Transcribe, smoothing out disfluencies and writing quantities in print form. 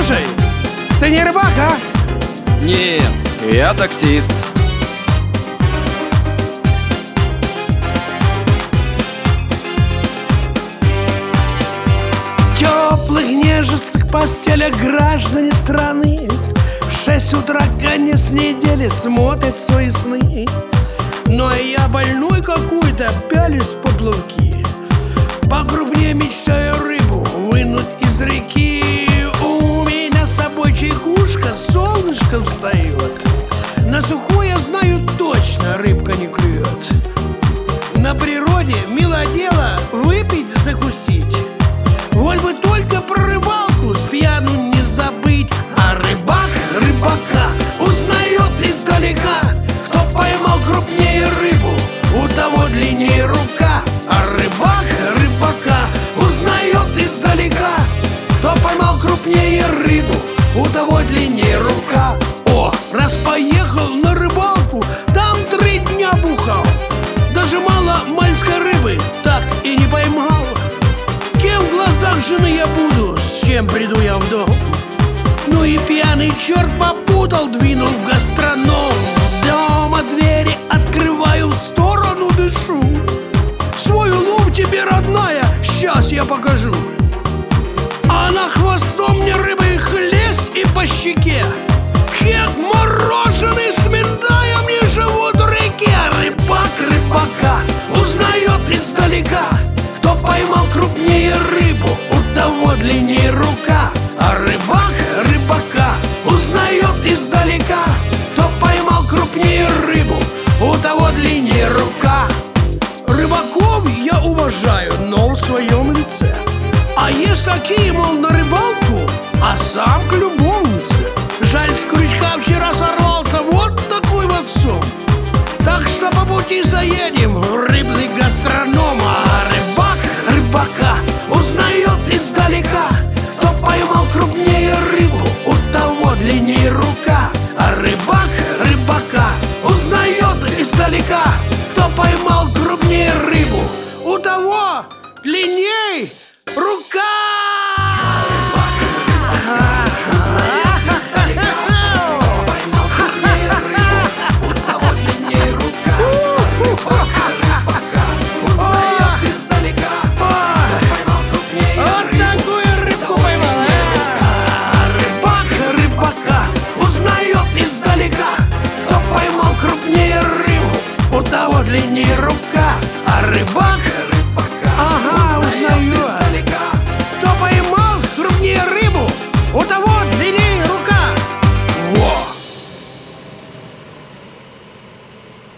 Слушай, ты не рыбак, а? Нет, я таксист. В теплых нежестых постелях граждане страны в 6 утра конец недели смотрят свои сны. Ну а я больной какой-то пялюсь в поплавки, покрупнее мечтаю рыбу вынуть из реки. У меня с собой чайкушка, солнышко встает. На сухой я знаю точно, рыбка не клюет. На природе мило дело выпить, закусить. Вот бы только про рыбалку с пьяну не забыть. А рыбак рыбака узнает издалека. Кто поймал крупнее рыбу, у того длиннее рука. А рыбак рыбака узнает издалека. Кто поймал крупнее рыбу, у того длиннее рука. О, раз поехал на рыбалку, там 3 дня бухал. Даже мало мальской рыбы так и не поймал. Кем в глазах жены я буду, с чем приду я в дом? Ну и пьяный черт попутал, двинул в гастроном. Дома двери открываю, в сторону дышу. Свой улов тебе, родная, сейчас я покажу. Она хвостом мне рыбой хлест и по щеке. Хек мороженый с миндаем не живут в реке. Рыбак рыбака узнает издалека. Кто поймал крупнее рыбу, у того длиннее рука. А рыбак рыбака узнает издалека. Кто поймал крупнее рыбу, у того длиннее рука. Рыбаков я уважаю, но в своем лице. А есть такие, мол, на рыбалку, а сам к любовнице. Жаль, с крючка вчера сорвался вот такой вот сон. Так что по пути заедем в рыбный гастроном. А рыбак рыбака узнает издалека. Кто поймал крупнее рыбу, у того длиннее рука. А рыбак рыбака узнает издалека. Кто поймал крупнее рыбу, у того длинней рука.